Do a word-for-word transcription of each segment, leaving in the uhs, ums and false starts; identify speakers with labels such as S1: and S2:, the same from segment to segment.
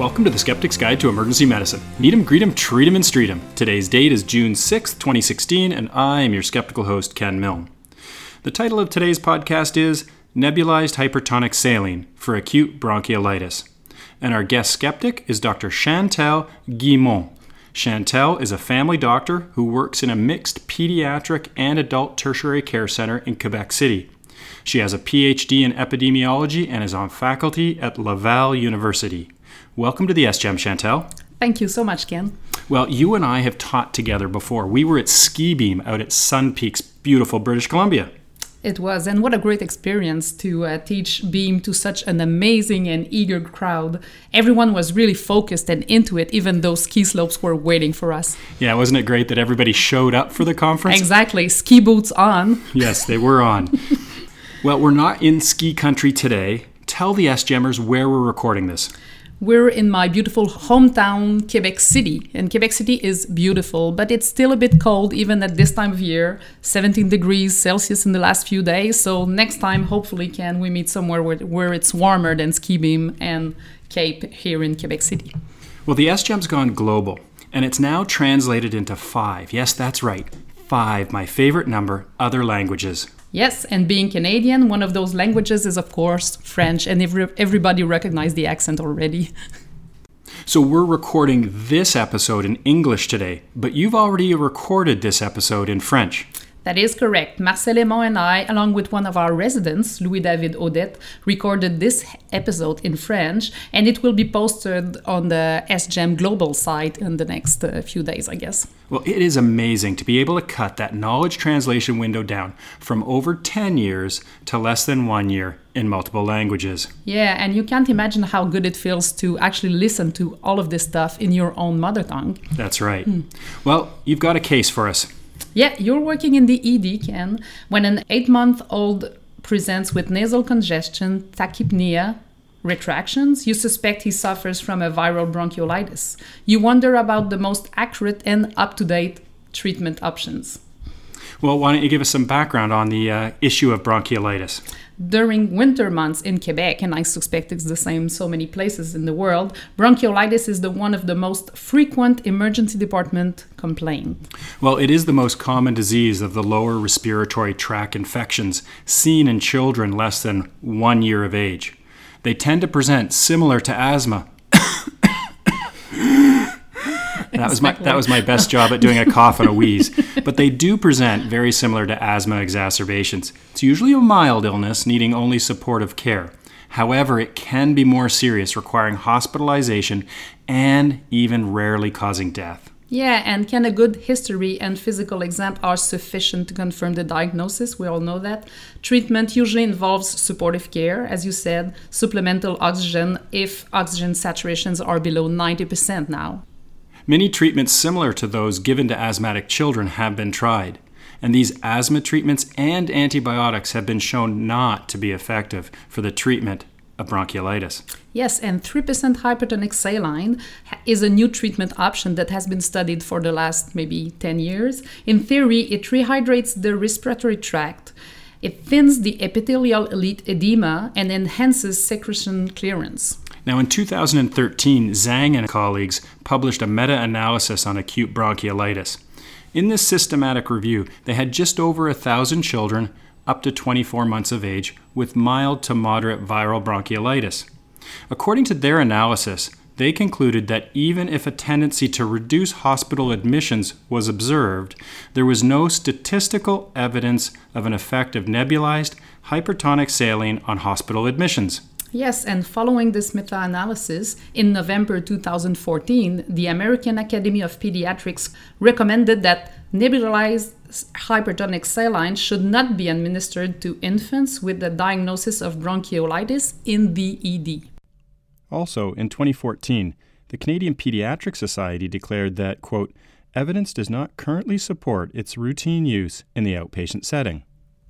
S1: Welcome to the Skeptic's Guide to Emergency Medicine. Meet 'em, greet 'em, treat 'em, and street 'em. Today's date is June sixth, twenty sixteen, and I am your skeptical host, Ken Milne. The title of today's podcast is Nebulized Hypertonic Saline for Acute Bronchiolitis. And our guest skeptic is Doctor Chantal Guillemot. Chantal is a family doctor who works in a mixed pediatric and adult tertiary care center in Quebec City. She has a P H D in epidemiology and is on faculty at Laval University. Welcome to the S G E M, Chantal.
S2: Thank you so much, Ken.
S1: Well, you and I have taught together before. We were at Ski Beam out at Sun Peaks, beautiful British Columbia.
S2: It was, and what a great experience to uh, teach Beam to such an amazing and eager crowd. Everyone was really focused and into it, even though ski slopes were waiting for us.
S1: Yeah, wasn't it great that everybody showed up for the conference?
S2: Exactly, ski boots on.
S1: Yes, they were on. Well, we're not in ski country today. Tell the SGEMers where we're recording this.
S2: We're in my beautiful hometown, Quebec City. And Quebec City is beautiful, but it's still a bit cold even at this time of year. seventeen degrees Celsius in the last few days. So next time, hopefully, can we meet somewhere where, where it's warmer than Ski Beam and Cape here in Quebec City.
S1: Well, the S G E M's gone global, and it's now translated into five. Yes, that's right. Five, my favorite number, other languages.
S2: Yes, and being Canadian, one of those languages is, of course, French, and every, everybody recognized the accent already.
S1: So we're recording this episode in English today, but you've already recorded this episode in French.
S2: That is correct. Marcel Aymon and I, along with one of our residents, Louis-David Odette, recorded this episode in French, and it will be posted on the S G E M Global site in the next uh, few days, I guess.
S1: Well, it is amazing to be able to cut that knowledge translation window down from over ten years to less than one year in multiple languages.
S2: Yeah, and you can't imagine how good it feels to actually listen to all of this stuff in your own mother tongue.
S1: That's right. Hmm. Well, you've got a case for us.
S2: Yeah, you're working in the E D, Ken, when an eight-month-old presents with nasal congestion, tachypnea, retractions. You suspect he suffers from a viral bronchiolitis. You wonder about the most accurate and up-to-date treatment options.
S1: Well, why don't you give us some background on the uh, issue of bronchiolitis?
S2: During winter months in Quebec, and I suspect it's the same so many places in the world, bronchiolitis is the one of the most frequent emergency department complaint.
S1: Well, it is the most common disease of the lower respiratory tract infections seen in children less than one year of age. They tend to present similar to asthma. That was my that was my best job at doing a cough and a wheeze. But they do present very similar to asthma exacerbations. It's usually a mild illness needing only supportive care. However, it can be more serious, requiring hospitalization and even rarely causing death.
S2: Yeah, and can a good history and physical exam are sufficient to confirm the diagnosis? We all know that. Treatment usually involves supportive care, as you said, supplemental oxygen if oxygen saturations are below ninety percent now.
S1: Many treatments similar to those given to asthmatic children have been tried, and these asthma treatments and antibiotics have been shown not to be effective for the treatment of bronchiolitis.
S2: Yes, and three percent hypertonic saline is a new treatment option that has been studied for the last maybe ten years. In theory, it rehydrates the respiratory tract, it thins the epithelial elite edema, and enhances secretion clearance.
S1: Now, in two thousand thirteen, Zhang and colleagues published a meta-analysis on acute bronchiolitis. In this systematic review, they had just over a thousand children up to twenty-four months of age with mild to moderate viral bronchiolitis. According to their analysis, they concluded that even if a tendency to reduce hospital admissions was observed, there was no statistical evidence of an effect of nebulized hypertonic saline on hospital admissions.
S2: Yes, and following this meta-analysis, in November two thousand fourteen, the American Academy of Pediatrics recommended that nebulized hypertonic saline should not be administered to infants with the diagnosis of bronchiolitis in the E D.
S1: Also, in twenty fourteen, the Canadian Pediatric Society declared that, quote, evidence does not currently support its routine use in the outpatient setting.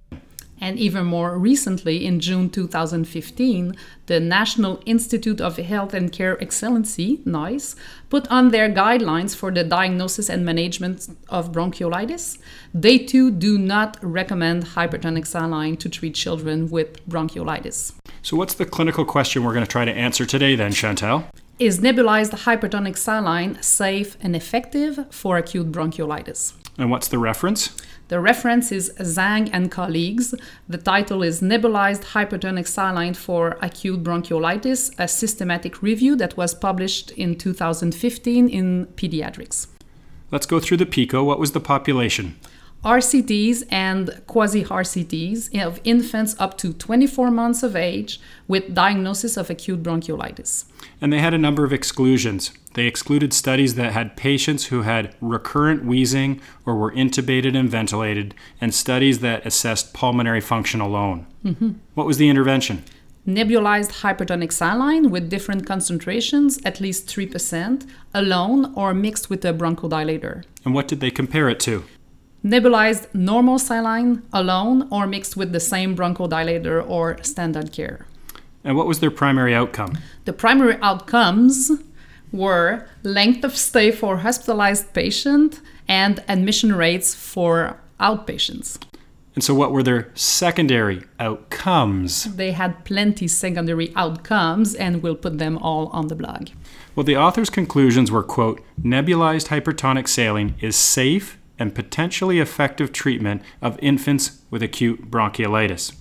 S2: And even more recently, in June two thousand fifteen, the National Institute of Health and Care Excellency, NICE, put on their guidelines for the diagnosis and management of bronchiolitis. They too do not recommend hypertonic saline to treat children with bronchiolitis. So what's the clinical question we're going to try to answer today then, Chantal? Is nebulized hypertonic saline safe and effective for acute bronchiolitis?
S1: And what's the reference?
S2: The reference is Zhang and colleagues. The title is Nebulized Hypertonic Saline for Acute Bronchiolitis, a systematic review that was published in two thousand fifteen in Pediatrics.
S1: Let's go through the PICO. What was the population?
S2: R C Ts and quasi-R C Ts of infants up to twenty-four months of age with diagnosis of acute bronchiolitis.
S1: And they had a number of exclusions. They excluded studies that had patients who had recurrent wheezing or were intubated and ventilated, and studies that assessed pulmonary function alone. Mm-hmm. What was the intervention?
S2: Nebulized hypertonic saline with different concentrations, at least three percent, alone or mixed with a bronchodilator.
S1: And what did they compare it to?
S2: Nebulized normal saline alone or mixed with the same bronchodilator or standard care.
S1: And what was their primary outcome?
S2: The primary outcomes were length of stay for hospitalized patient and admission rates for outpatients.
S1: And so what were their secondary outcomes?
S2: They had plenty secondary outcomes, and we'll put them all on the blog.
S1: Well, the author's conclusions were, quote, nebulized hypertonic saline is safe and potentially effective treatment of infants with acute bronchiolitis.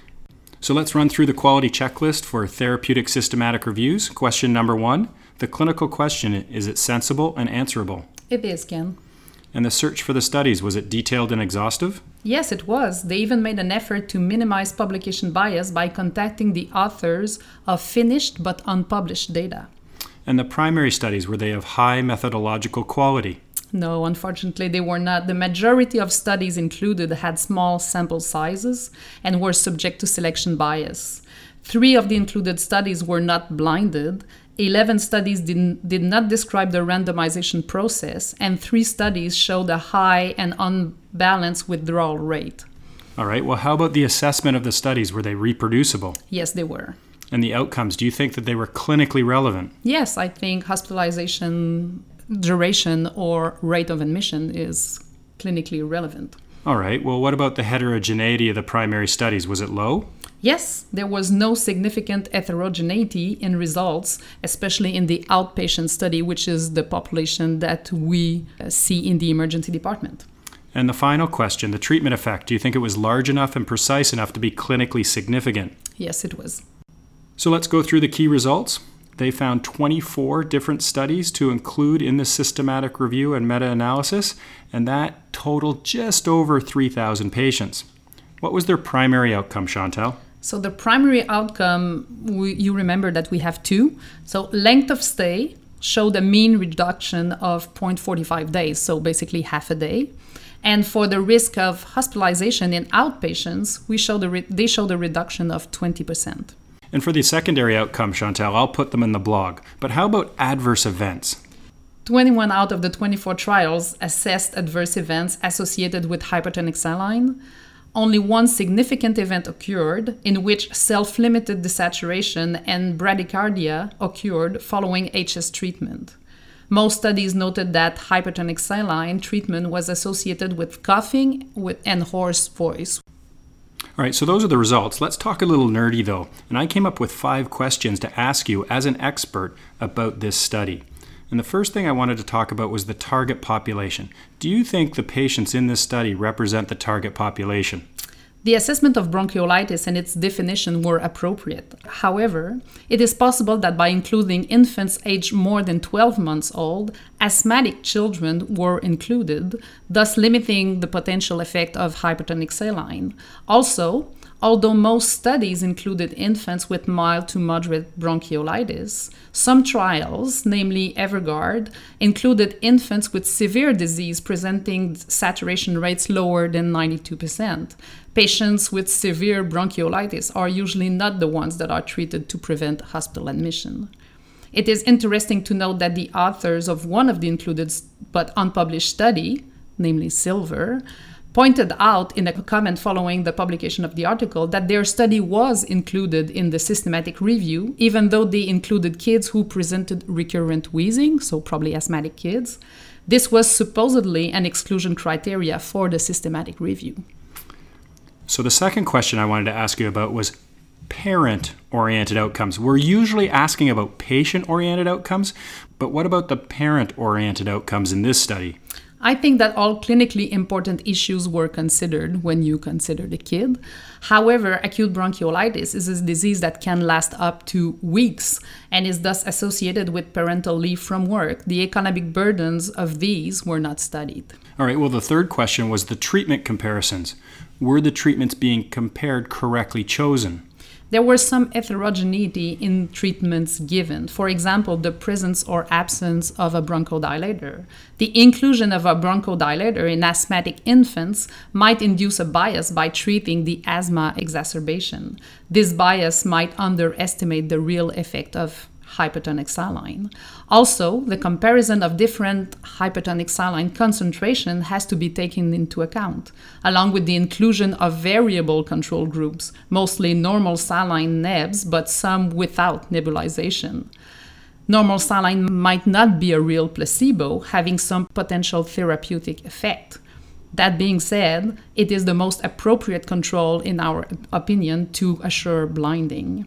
S1: So let's run through the quality checklist for therapeutic systematic reviews. Question number one, the clinical question, is it sensible and answerable?
S2: It is, Ken.
S1: And the search for the studies, was it detailed and exhaustive?
S2: Yes, it was. They even made an effort to minimize publication bias by contacting the authors of finished but unpublished data.
S1: And the primary studies, were they of high methodological quality?
S2: No, unfortunately, they were not. The majority of studies included had small sample sizes and were subject to selection bias. Three of the included studies were not blinded. eleven studies did, did not describe the randomization process, and three studies showed a high and unbalanced withdrawal rate.
S1: All right, well, how about the assessment of the studies? Were they reproducible?
S2: Yes, they were.
S1: And the outcomes, do you think that they were clinically relevant?
S2: Yes, I think hospitalization duration or rate of admission is clinically relevant.
S1: All right, well, what about the heterogeneity of the primary studies? Was it low?
S2: Yes, there was no significant heterogeneity in results, especially in the outpatient study, which is the population that we uh, see in the emergency department.
S1: And the final question, the treatment effect, do you think it was large enough and precise enough to be clinically significant?
S2: Yes, it was.
S1: So let's go through the key results. They found twenty-four different studies to include in the systematic review and meta-analysis, and that totaled just over three thousand patients. What was their primary outcome, Chantal?
S2: So the primary outcome, we, you remember that we have two. So length of stay showed a mean reduction of zero point four five days, so basically half a day. And for the risk of hospitalization in outpatients, we showed a re- they showed a reduction of twenty percent.
S1: And for the secondary outcome, Chantal, I'll put them in the blog. But how about adverse events?
S2: twenty-one out of the twenty-four trials assessed adverse events associated with hypertonic saline. Only one significant event occurred in which self-limited desaturation and bradycardia occurred following H S treatment. Most studies noted that hypertonic saline treatment was associated with coughing with, and hoarse voice.
S1: All right, so those are the results. Let's talk a little nerdy, though. And I came up with five questions to ask you as an expert about this study. And the first thing I wanted to talk about was the target population. Do you think the patients in this study represent the target population?
S2: The assessment of bronchiolitis and its definition were appropriate. However, it is possible that by including infants aged more than twelve months old, asthmatic children were included, thus limiting the potential effect of hypertonic saline. Also, although most studies included infants with mild to moderate bronchiolitis, some trials, namely Evergard, included infants with severe disease presenting saturation rates lower than ninety-two percent. Patients with severe bronchiolitis are usually not the ones that are treated to prevent hospital admission. It is interesting to note that the authors of one of the included but unpublished study, namely Silver, pointed out in a comment following the publication of the article that their study was included in the systematic review, even though they included kids who presented recurrent wheezing, so probably asthmatic kids. This was supposedly an exclusion criteria for the systematic review.
S1: So the second question I wanted to ask you about was, parent-oriented outcomes. We're usually asking about patient-oriented outcomes, but what about the parent-oriented outcomes in this study?
S2: I think that all clinically important issues were considered when you consider the kid. However, acute bronchiolitis is a disease that can last up to weeks and is thus associated with parental leave from work. The economic burdens of these were not studied.
S1: All right, well, the third question was the treatment comparisons. Were the treatments being compared correctly chosen?
S2: There was some heterogeneity in treatments given. For example, the presence or absence of a bronchodilator. The inclusion of a bronchodilator in asthmatic infants might induce a bias by treating the asthma exacerbation. This bias might underestimate the real effect of hypertonic saline. Also, the comparison of different hypertonic saline concentration has to be taken into account, along with the inclusion of variable control groups, mostly normal saline nebs, but some without nebulization. Normal saline might not be a real placebo, having some potential therapeutic effect. That being said, it is the most appropriate control, in our opinion, to assure blinding.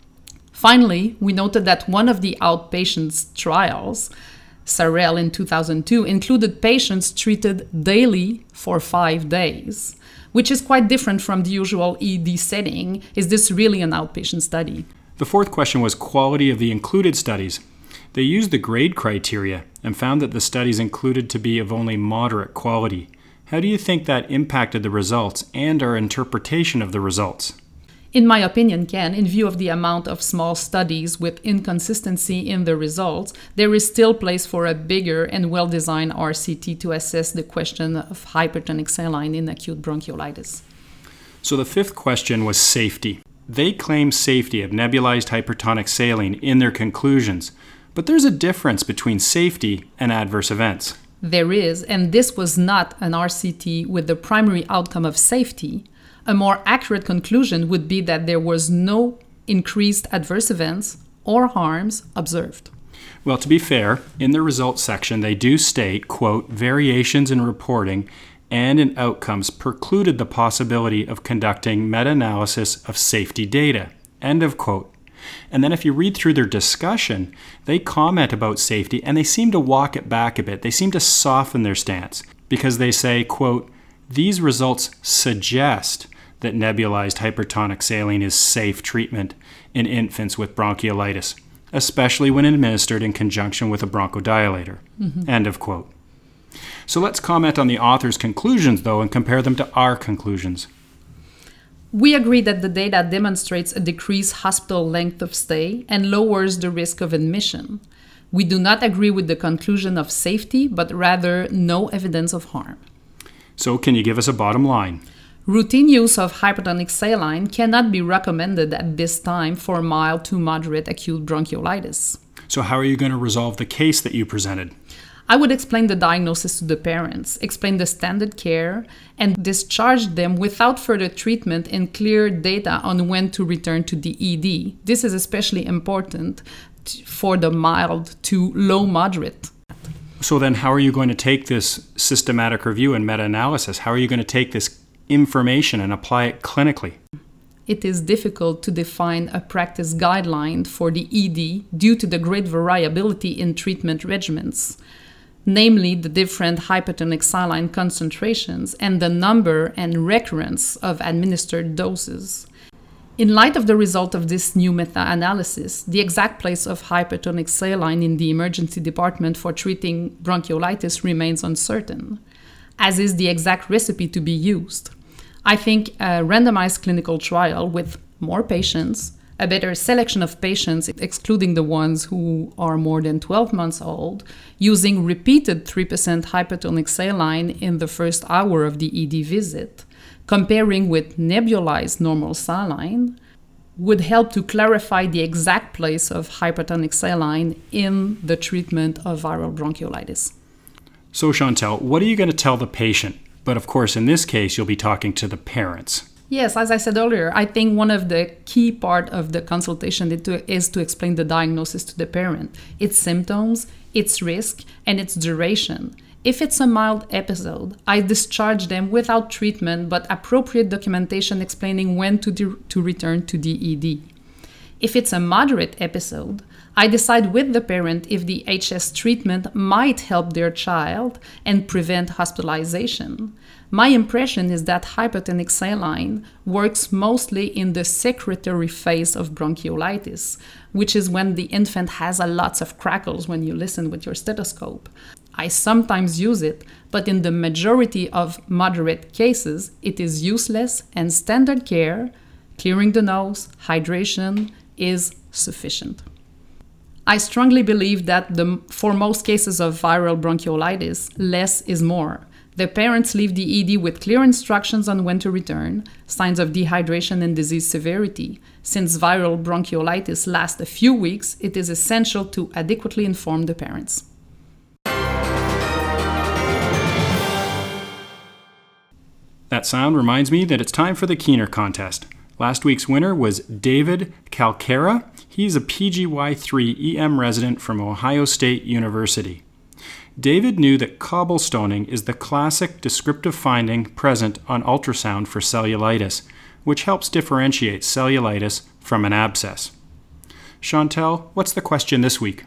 S2: Finally, we noted that one of the outpatients trials, SAREL in two thousand two, included patients treated daily for five days, which is quite different from the usual E D setting. Is this really an outpatient study?
S1: The fourth question was quality of the included studies. They used the grade criteria and found that the studies included to be of only moderate quality. How do you think that impacted the results and our interpretation of the results?
S2: In my opinion, Ken, in view of the amount of small studies with inconsistency in the results, there is still place for a bigger and well-designed R C T to assess the question of hypertonic saline in acute bronchiolitis.
S1: So the fifth question was safety. They claim safety of nebulized hypertonic saline in their conclusions, but there's a difference between safety and adverse events.
S2: There is, and this was not an R C T with the primary outcome of safety. A more accurate conclusion would be that there was no increased adverse events or harms observed.
S1: Well, to be fair, in the results section, they do state, quote, variations in reporting and in outcomes precluded the possibility of conducting meta-analysis of safety data, end of quote. And then if you read through their discussion, they comment about safety and they seem to walk it back a bit. They seem to soften their stance because they say, quote, these results suggest that nebulized hypertonic saline is safe treatment in infants with bronchiolitis, especially when administered in conjunction with a bronchodilator. Mm-hmm. End of quote. So let's comment on the author's conclusions, though, and compare them to our conclusions.
S2: We agree that the data demonstrates a decreased hospital length of stay and lowers the risk of admission. We do not agree with the conclusion of safety, but rather no evidence of harm.
S1: So can you give us a bottom line?
S2: Routine use of hypertonic saline cannot be recommended at this time for mild to moderate acute bronchiolitis.
S1: So how are you going to resolve the case that you presented?
S2: I would explain the diagnosis to the parents, explain the standard care, and discharge them without further treatment and clear data on when to return to the E D. This is especially important t- for the mild to low moderate.
S1: So then how are you going to take this systematic review and meta-analysis? How are you going to take this information and apply it clinically?
S2: It is difficult to define a practice guideline for the E D due to the great variability in treatment regimens, namely the different hypertonic saline concentrations and the number and recurrence of administered doses. In light of the result of this new meta-analysis, the exact place of hypertonic saline in the emergency department for treating bronchiolitis remains uncertain, as is the exact recipe to be used. I think a randomized clinical trial with more patients, a better selection of patients, excluding the ones who are more than twelve months old, using repeated three percent hypertonic saline in the first hour of the E D visit, comparing with nebulized normal saline, would help to clarify the exact place of hypertonic saline in the treatment of viral bronchiolitis.
S1: So Chantal, what are you going to tell the patient? But of course, in this case, you'll be talking to the parents.
S2: Yes, as I said earlier, I think one of the key part of the consultation is to explain the diagnosis to the parent, its symptoms, its risk, and its duration. If it's a mild episode, I discharge them without treatment but appropriate documentation explaining when to, de- to return to D E D. If it's a moderate episode, I decide with the parent if the H S treatment might help their child and prevent hospitalization. My impression is that hypertonic saline works mostly in the secretory phase of bronchiolitis, which is when the infant has a lots of crackles when you listen with your stethoscope. I sometimes use it, but in the majority of moderate cases, it is useless and standard care, clearing the nose, hydration, is sufficient. I strongly believe that the, for most cases of viral bronchiolitis, less is more. The parents leave the E D with clear instructions on when to return, signs of dehydration and disease severity. Since viral bronchiolitis lasts a few weeks, it is essential to adequately inform the parents.
S1: That sound reminds me that it's time for the Keener contest. Last week's winner was David Calcara. He's a P G Y three E M resident from Ohio State University. David knew that cobblestoning is the classic descriptive finding present on ultrasound for cellulitis, which helps differentiate cellulitis from an abscess. Chantel, what's the question this week?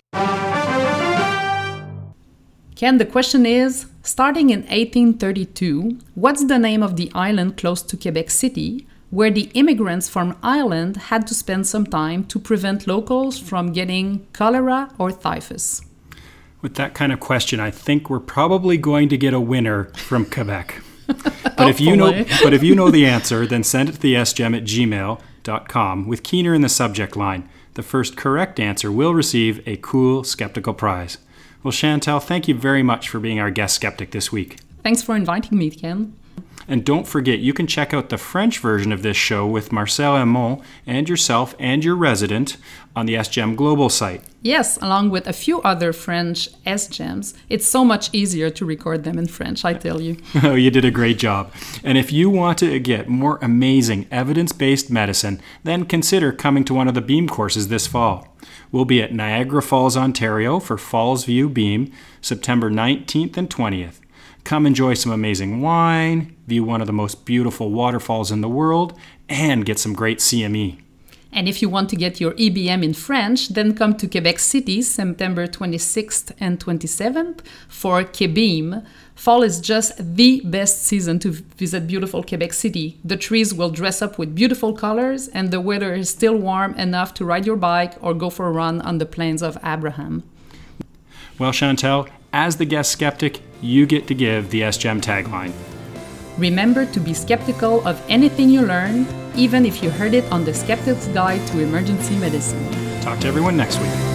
S2: Ken, the question is, starting in eighteen thirty-two, what's the name of the island close to Quebec City, where the immigrants from Ireland had to spend some time to prevent locals from getting cholera or typhus?
S1: With that kind of question, I think we're probably going to get a winner from Quebec. But if you know, but if you know the answer, then send it to the s gem at gmail dot com with Keener in the subject line. The first correct answer will receive a cool skeptical prize. Well, Chantel, thank you very much for being our guest skeptic this week.
S2: Thanks for inviting me, Ken.
S1: And don't forget, you can check out the French version of this show with Marcel Amont and yourself and your resident on the S G E M Global site.
S2: Yes, along with a few other French S G E Ms. It's so much easier to record them in French, I tell you.
S1: Oh, you did a great job. And if you want to get more amazing evidence-based medicine, then consider coming to one of the BEAM courses this fall. We'll be at Niagara Falls, Ontario for Falls View BEAM, September nineteenth and twentieth. Come enjoy some amazing wine, view one of the most beautiful waterfalls in the world, and get some great C M E.
S2: And if you want to get your E B M in French, then come to Quebec City September twenty-sixth and twenty-seventh for Quebeam. Fall is just the best season to visit beautiful Quebec City. The trees will dress up with beautiful colors, and the weather is still warm enough to ride your bike or go for a run on the plains of Abraham.
S1: Well, Chantel, as the guest skeptic, you get to give the S G E M tagline.
S2: Remember to be skeptical of anything you learn, even if you heard it on the Skeptic's Guide to Emergency Medicine.
S1: Talk to everyone next week.